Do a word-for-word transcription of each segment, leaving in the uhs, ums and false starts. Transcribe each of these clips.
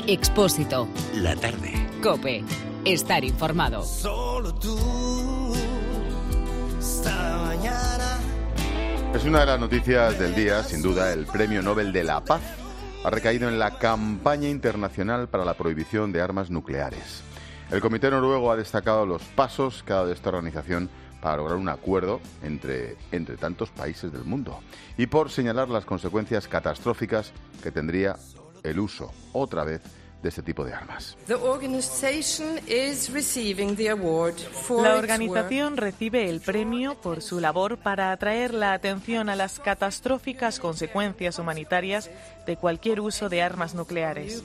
Expósito. La tarde. COPE. Estar informado. Solo tú, esta mañana. Es una de las noticias del día, sin duda, el Premio Nobel de la Paz ha recaído en la campaña internacional para la prohibición de armas nucleares. El Comité Noruego ha destacado los pasos que ha dado esta organización para lograr un acuerdo entre, entre tantos países del mundo y por señalar las consecuencias catastróficas que tendría el uso, otra vez, de este tipo de armas. La organización recibe el premio por su labor para atraer la atención a las catastróficas consecuencias humanitarias de cualquier uso de armas nucleares.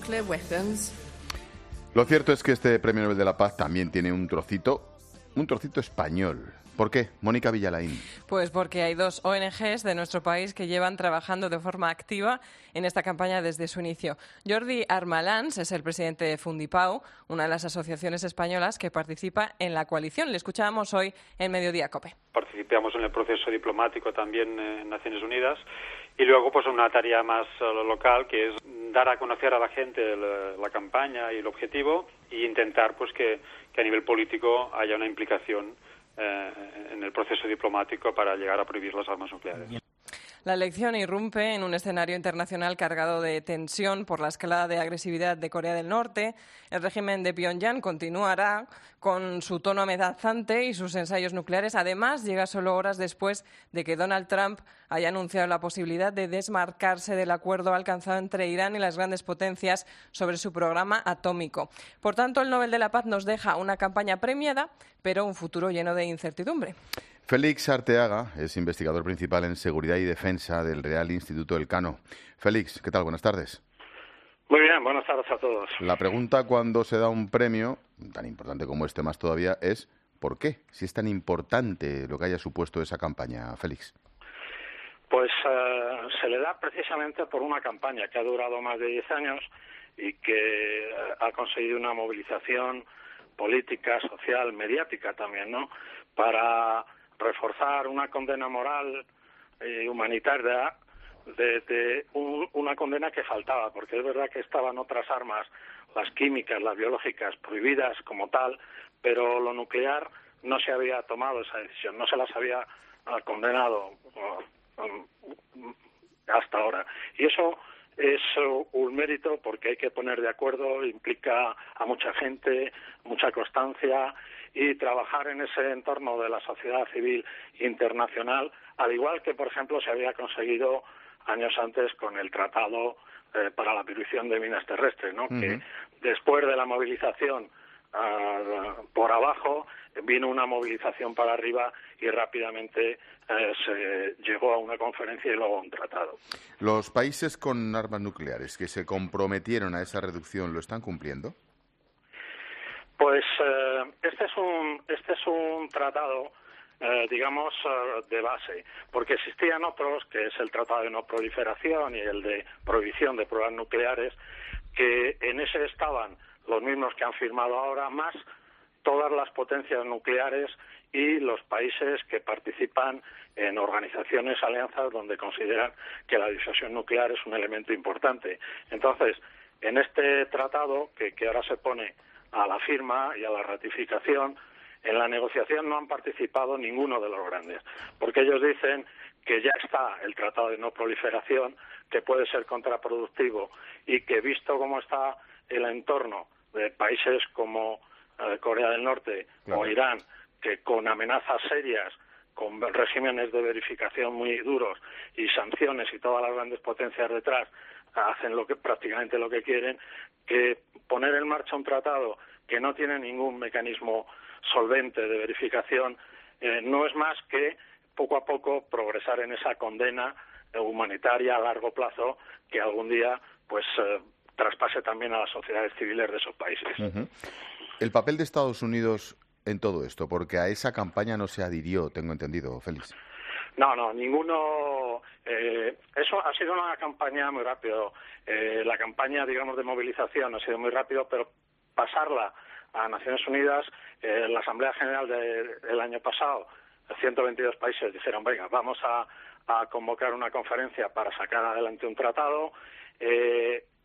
Lo cierto es que este Premio Nobel de la Paz también tiene un trocito, un trocito español. ¿Por qué? Mónica Villalain. Pues porque hay dos O N Ges de nuestro país que llevan trabajando de forma activa en esta campaña desde su inicio. Jordi Armalans es el presidente de Fundipau, una de las asociaciones españolas que participa en la coalición. Le escuchábamos hoy en Mediodía COPE. Participamos en el proceso diplomático también en Naciones Unidas y luego pues una tarea más uh, local, que es dar a conocer a la gente la, la campaña y el objetivo e intentar pues que, que a nivel político haya una implicación Eh, en el proceso diplomático para llegar a prohibir las armas nucleares. La elección irrumpe en un escenario internacional cargado de tensión por la escalada de agresividad de Corea del Norte. El régimen de Pyongyang continuará con su tono amenazante y sus ensayos nucleares. Además, llega solo horas después de que Donald Trump haya anunciado la posibilidad de desmarcarse del acuerdo alcanzado entre Irán y las grandes potencias sobre su programa atómico. Por tanto, el Nobel de la Paz nos deja una campaña premiada, pero un futuro lleno de incertidumbre. Félix Arteaga es investigador principal en Seguridad y Defensa del Real Instituto Elcano. Félix, ¿qué tal? Buenas tardes. Muy bien, buenas tardes a todos. La pregunta cuando se da un premio, tan importante como este más todavía, es ¿por qué? Si es tan importante lo que haya supuesto esa campaña, Félix. Pues uh, se le da precisamente por una campaña que ha durado más de diez años y que uh, ha conseguido una movilización política, social, mediática también, ¿no?, para reforzar una condena moral y humanitaria de, de un, una condena que faltaba, porque es verdad que estaban otras armas, las químicas, las biológicas, prohibidas como tal, pero lo nuclear no se había tomado esa decisión, no se las había uh, condenado uh, um, hasta ahora. Y eso es uh, un mérito porque hay que poner de acuerdo, implica a mucha gente, mucha constancia y trabajar en ese entorno de la sociedad civil internacional, al igual que, por ejemplo, se había conseguido años antes con el Tratado eh, para la Prohibición de Minas Terrestres, ¿no? Uh-huh. Que después de la movilización uh, por abajo vino una movilización para arriba y rápidamente eh, se llegó a una conferencia y luego a un tratado. ¿Los países con armas nucleares que se comprometieron a esa reducción lo están cumpliendo? Pues eh, este es un este es un tratado, eh, digamos, uh, de base, porque existían otros, que es el Tratado de No Proliferación y el de Prohibición de Pruebas Nucleares, que en ese estaban los mismos que han firmado ahora, más todas las potencias nucleares y los países que participan en organizaciones, alianzas, donde consideran que la disuasión nuclear es un elemento importante. Entonces, en este tratado, que, que ahora se pone a la firma y a la ratificación, en la negociación no han participado ninguno de los grandes, porque ellos dicen que ya está el Tratado de No Proliferación, que puede ser contraproductivo y que, visto cómo está el entorno de países como eh, Corea del Norte, claro, o Irán, que con amenazas serias, con regímenes de verificación muy duros y sanciones y todas las grandes potencias detrás, hacen lo que prácticamente lo que quieren, que poner en marcha un tratado que no tiene ningún mecanismo solvente de verificación eh, no es más que poco a poco progresar en esa condena eh, humanitaria a largo plazo que algún día pues eh, traspase también a las sociedades civiles de esos países. Uh-huh. El papel de Estados Unidos en todo esto, porque a esa campaña no se adhirió, tengo entendido, Félix. No, no, ninguno. Eh, eso ha sido una campaña muy rápido. Eh, la campaña, digamos, de movilización ha sido muy rápido, pero pasarla a Naciones Unidas, eh, la Asamblea General de, del año pasado, ciento veintidós países dijeron, venga, vamos a, a convocar una conferencia para sacar adelante un tratado. Eh,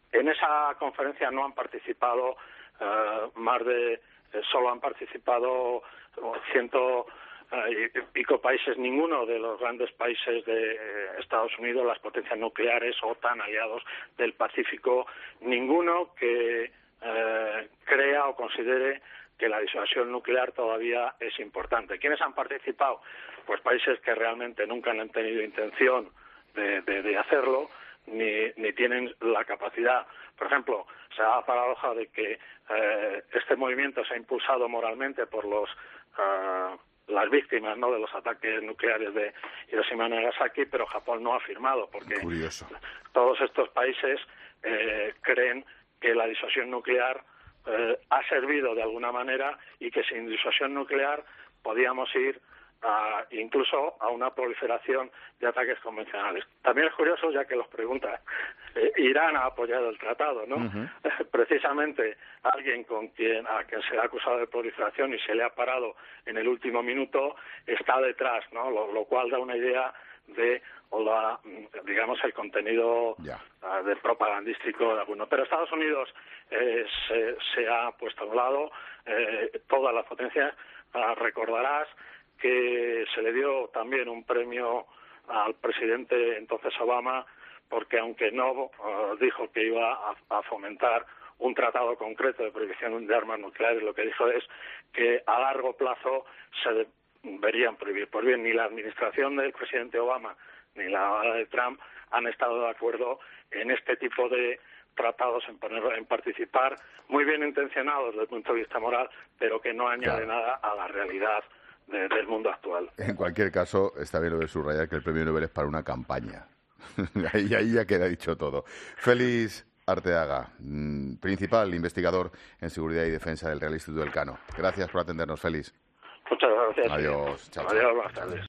en esa conferencia no han participado uh, más de, eh, solo han participado ciento eh, y pico países, ninguno de los grandes países de eh, Estados Unidos, las potencias nucleares, OTAN, aliados del Pacífico, ninguno que eh, crea o considere que la disuasión nuclear todavía es importante. ¿Quiénes han participado? Pues países que realmente nunca han tenido intención de, de, de hacerlo, ni, ni tienen la capacidad. Por ejemplo, se da la paradoja de que eh, este movimiento se ha impulsado moralmente por los uh, las víctimas, ¿no?, de los ataques nucleares de Hiroshima y Nagasaki, pero Japón no ha firmado, porque Curioso. todos estos países eh, creen que la disuasión nuclear eh, ha servido de alguna manera y que sin disuasión nuclear podíamos ir a, incluso a una proliferación de ataques convencionales. También es curioso, ya que los pregunta, eh, Irán ha apoyado el tratado, ¿no? Uh-huh. Precisamente alguien con quien a quien se le ha acusado de proliferación y se le ha parado en el último minuto está detrás, ¿no? Lo, lo cual da una idea de o la, digamos, el contenido yeah. uh, de propagandístico de alguno. Pero Estados Unidos eh, se, se ha puesto a un lado, eh, todas las potencias. Uh, recordarás que se le dio también un premio al presidente entonces Obama, porque aunque no uh, dijo que iba a, a fomentar un tratado concreto de prohibición de armas nucleares, lo que dijo es que a largo plazo se deberían prohibir. Pues bien, ni la administración del presidente Obama ni la de Trump han estado de acuerdo en este tipo de tratados, en, poner, en participar, muy bien intencionados desde el punto de vista moral, pero que no añade claro. nada a la realidad de, del mundo actual. En cualquier caso, está bien lo de subrayar que el premio Nobel es para una campaña. ahí, ahí ya queda dicho todo. Félix Arteaga, principal investigador en seguridad y defensa del Real Instituto Elcano. Gracias por atendernos, Félix. Muchas gracias. Adiós. Chao, Adiós, chao. buenas tardes.